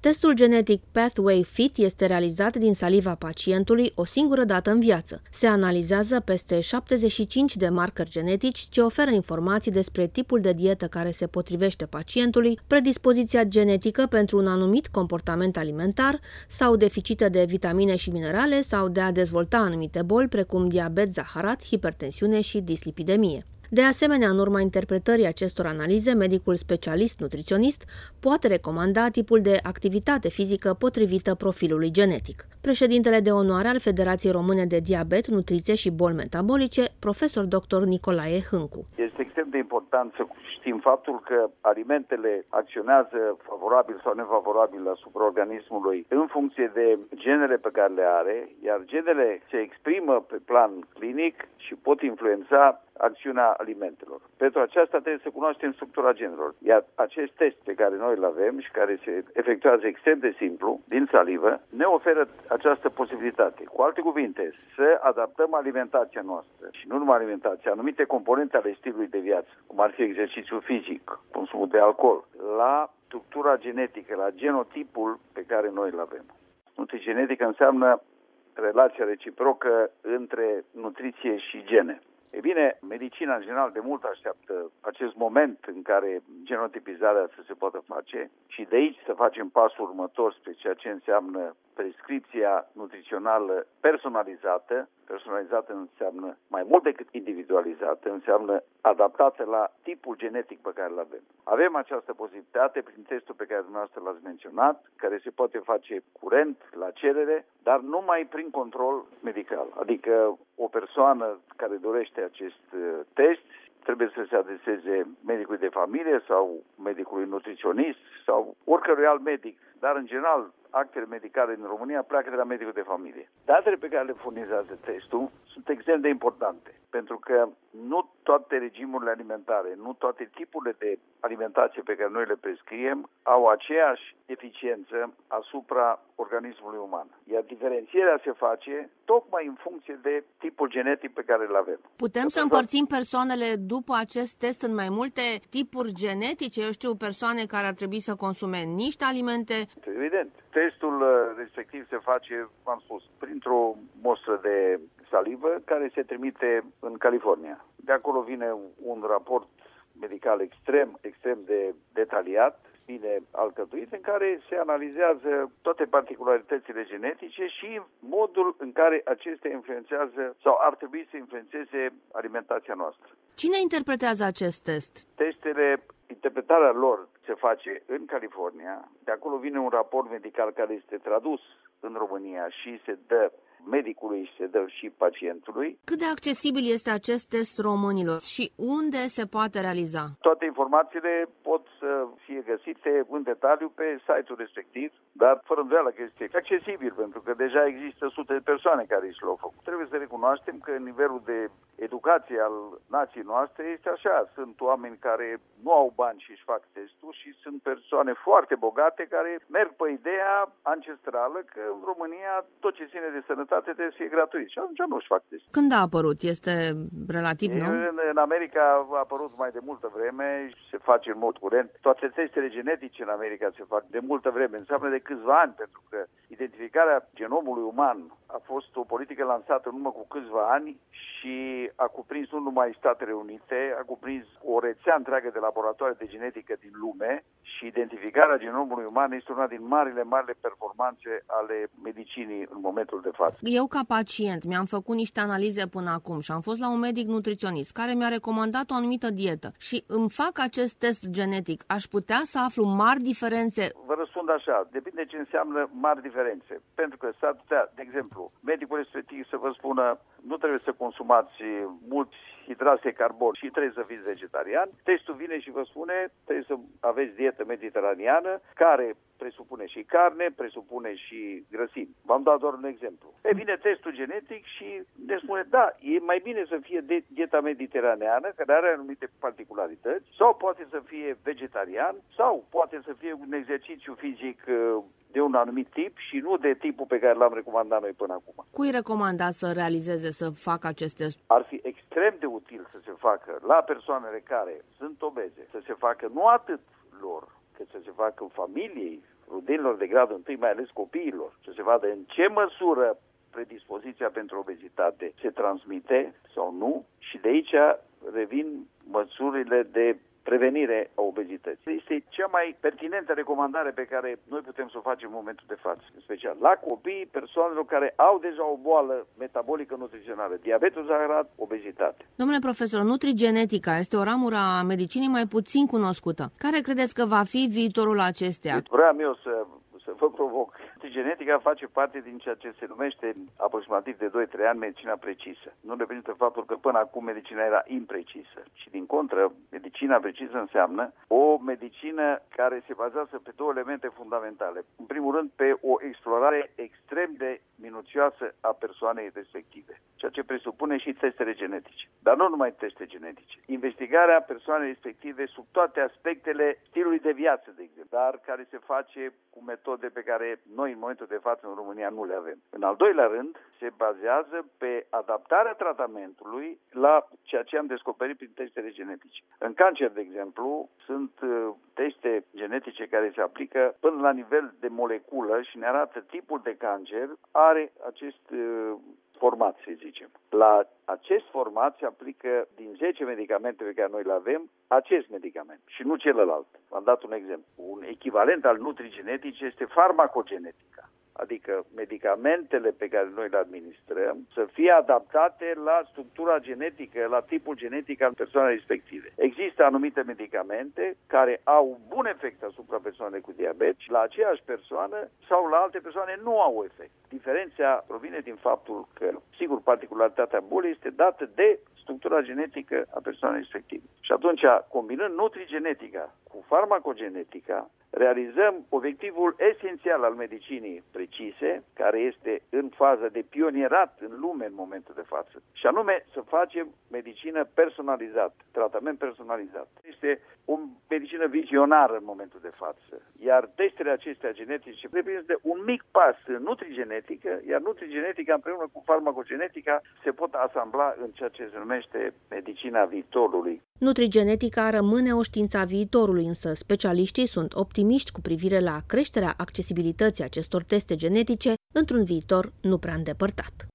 Testul genetic Pathway Fit este realizat din saliva pacientului o singură dată în viață. Se analizează peste 75 de marcări genetici ce oferă informații despre tipul de dietă care se potrivește pacientului, predispoziția genetică pentru un anumit comportament alimentar sau deficite de vitamine și minerale sau de a dezvolta anumite boli precum diabet zaharat, hipertensiune și dislipidemie. De asemenea, în urma interpretării acestor analize, medicul specialist nutriționist poate recomanda tipul de activitate fizică potrivită profilului genetic. Președintele de onoare al Federației Române de Diabet, Nutriție și Boli Metabolice, profesor dr. Nicolae Hâncu. Este extrem de important să știm faptul că alimentele acționează favorabil sau nefavorabil asupra organismului în funcție de genele pe care le are, iar genele se exprimă pe plan clinic și pot influența acțiunea alimentelor. Pentru aceasta trebuie să cunoaștem structura genelor. Iar acest test pe care noi îl avem și care se efectuează extrem de simplu, din salivă, ne oferă această posibilitate. Cu alte cuvinte, să adaptăm alimentația noastră și nu numai alimentația, anumite componente ale stilului de viață, cum ar fi exercițiul fizic, consumul de alcool, la structura genetică, la genotipul pe care noi îl avem. Nutrigenetică înseamnă relația reciprocă între nutriție și gene. E bine, medicina în general de mult așteaptă acest moment în care genotipizarea să se poată face și de aici să facem pasul următor spre ceea ce înseamnă prescripția nutrițională personalizată. Personalizată înseamnă mai mult decât individualizată, înseamnă adaptată la tipul genetic pe care îl avem. Avem această posibilitate prin testul pe care dumneavoastră l-ați menționat, care se poate face curent, la cerere, dar numai prin control medical. Adică o persoană care dorește acest test trebuie să se adreseze medicului de familie sau medicului nutriționist sau oricărui alt medic, dar în general actele medicale în România pleacă de la medicul de familie. Datele pe care le furnizează testul sunt extrem de importante, pentru că nu toate regimurile alimentare, nu toate tipurile de alimentație pe care noi le prescriem au aceeași eficiență asupra organismului uman. Iar diferențierea se face tocmai în funcție de tipul genetic pe care îl avem. Putem să împărțim persoanele după acest test în mai multe tipuri genetice? Eu știu persoane care ar trebui să consume niște alimente. Evident. Testul respectiv se face, am spus, printr-o mostră de salivă care se trimite în California. De acolo vine un raport medical extrem de detaliat, bine alcătuit, în care se analizează toate particularitățile genetice și modul în care acestea influențează sau ar trebui să influențeze alimentația noastră. Cine interpretează acest test? Interpretarea lor se face în California, de acolo vine un raport medical care este tradus în România și se dă medicului și se dă și pacientului. Cât de accesibil este acest test românilor și unde se poate realiza? Toate informațiile pot să fie găsite în detaliu pe site-ul respectiv, dar fără îndoială că este accesibil, pentru că deja există sute de persoane care și l-au făcut. Trebuie să recunoaștem că nivelul de educație al nației noastre este așa. Sunt oameni care nu au bani și își fac testul și sunt persoane foarte bogate care merg pe ideea ancestrală că în România tot ce ține de sănătate trebuie să fie gratuit și atunci nu își fac test. Când a apărut? Este relativ nou? În America a apărut mai de multă vreme și se face în mod curent. Toate testele genetice în America se fac de multă vreme. Înseamnă de câțiva ani, pentru că identificarea genomului uman a fost o politică lansată în urmă cu câțiva ani și a cuprins nu numai Statele Unite, a cuprins o rețea întreagă de laboratoare de genetică din lume și identificarea genomului uman este una din marile performanțe ale medicinii în momentul de față. Eu ca pacient mi-am făcut niște analize până acum și am fost la un medic nutriționist care mi-a recomandat o anumită dietă și îmi fac acest test genetic. Aș putea să aflu mari diferențe? Vă răspund așa, depinde ce înseamnă mari diferențe. Pentru că s-ar putea, de exemplu, medicul respectiv să vă spună nu trebuie să consumați mulți hidrați de carbon și trebuie să fiți vegetarian. Testul vine și vă spune trebuie să aveți dietă mediteraneană care presupune și carne, presupune și grăsimi. V-am dat doar un exemplu. Vine testul genetic și ne spune da, e mai bine să fie dieta mediteraneană, care are anumite particularități, sau poate să fie vegetarian, sau poate să fie un exercițiu fizic de un anumit tip și nu de tipul pe care l-am recomandat noi până acum. Cui recomandați să realizeze, să facă acest test? Ar fi extrem de util să se facă la persoanele care sunt obeze, să se facă nu atât lor, cât să se facă familiei rudenilor de gradul 1, mai ales copiilor, să se vadă în ce măsură predispoziția pentru obezitate se transmite sau nu și de aici revin măsurile de prevenire a obezității. Este cea mai pertinentă recomandare pe care noi putem să o facem în momentul de față, în special la copii, persoanelor care au deja o boală metabolică nutrițională, diabetul zaharat, obezitate. Domnule profesor, nutrigenetica este o ramură a medicinii mai puțin cunoscută. Care credeți că va fi viitorul acesteia? Vreau eu să vă provoc. Genetica face parte din ceea ce se numește aproximativ de 2-3 ani medicina precisă. Nu reprezintă faptul că până acum medicina era imprecisă. Și din contră, medicina precisă înseamnă o medicină care se bazează pe două elemente fundamentale. În primul rând, pe o explorare extrem de minuțioasă a persoanei respective, ceea ce presupune și testele genetice. Dar nu numai teste genetice. Investigarea persoanei respective sub toate aspectele stilului de viață, de exemplu, dar care se face cu metode pe care noi în momentul de față în România nu le avem. În al doilea rând, se bazează pe adaptarea tratamentului la ceea ce am descoperit prin testele genetice. În cancer, de exemplu, sunt teste genetice care se aplică până la nivel de moleculă și ne arată tipul de cancer are acest format, să zicem. La acest format se aplică din 10 medicamente pe care noi le avem, acest medicament și nu celălalt. V-am dat un exemplu. Un echivalent al nutrigeneticii este farmacogenetica. Adică medicamentele pe care noi le administrăm să fie adaptate la structura genetică, la tipul genetic al persoanei respective. Există anumite medicamente care au un bun efect asupra persoanei cu diabet și la aceeași persoană sau la alte persoane nu au efect. Diferența provine din faptul că, sigur, particularitatea bolii este dată de structura genetică a persoanei respective. Și atunci, combinând nutrigenetica cu farmacogenetica, realizăm obiectivul esențial al medicinii precise, care este în fază de pionierat în lume în momentul de față. Și anume să facem medicină personalizată, tratament personalizat. Este o medicină vizionară în momentul de față. Iar testele acestea genetice reprezintă un mic pas în nutrigenetică, iar nutrigenetica împreună cu farmacogenetica se pot asambla în ceea ce se numește medicina viitorului. Nutrigenetica rămâne o știință a viitorului, însă specialiștii sunt optimiști cu privire la creșterea accesibilității acestor teste genetice într-un viitor nu prea îndepărtat.